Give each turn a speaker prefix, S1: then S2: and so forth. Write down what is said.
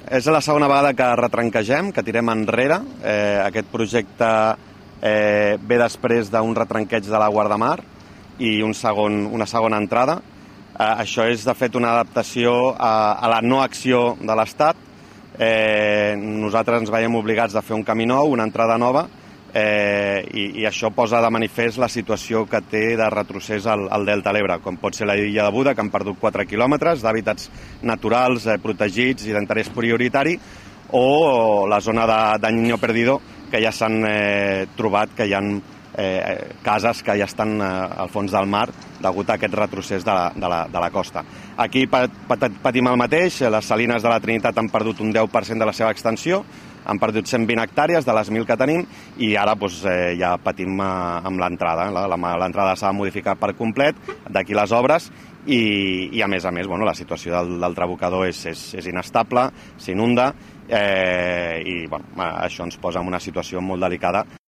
S1: És la segona vegada que retranquegem, que tirem enrere. Aquest projecte ve després d'un retranqueig de la Guardamar i una segona entrada. Això és, de fet, una adaptació a la no acció de l'Estat. Nosaltres ens veiem obligats a fer un camí nou, una entrada nova, i això posa de manifest la situació que té de retrocés al Delta de l'Ebre, com pot ser la Illa de Buda, que han perdut 4 quilòmetres d'hàbitats naturals protegits i d'interès prioritari, o la zona de Niño Perdido, que ja s'han trobat que hi ha cases que ja estan al fons del mar degut a aquest retrocés de la costa. Aquí patim el mateix, les salines de la Trinitat han perdut un 10% de la seva extensió, han perdut 120 hectàrees de les 1.000 que tenim i ara ja patim amb l'entrada. L'entrada s'ha de modificar per complet, d'aquí les obres, i a més, la situació del trabocador és inestable, s'inunda, i això ens posa en una situació molt delicada.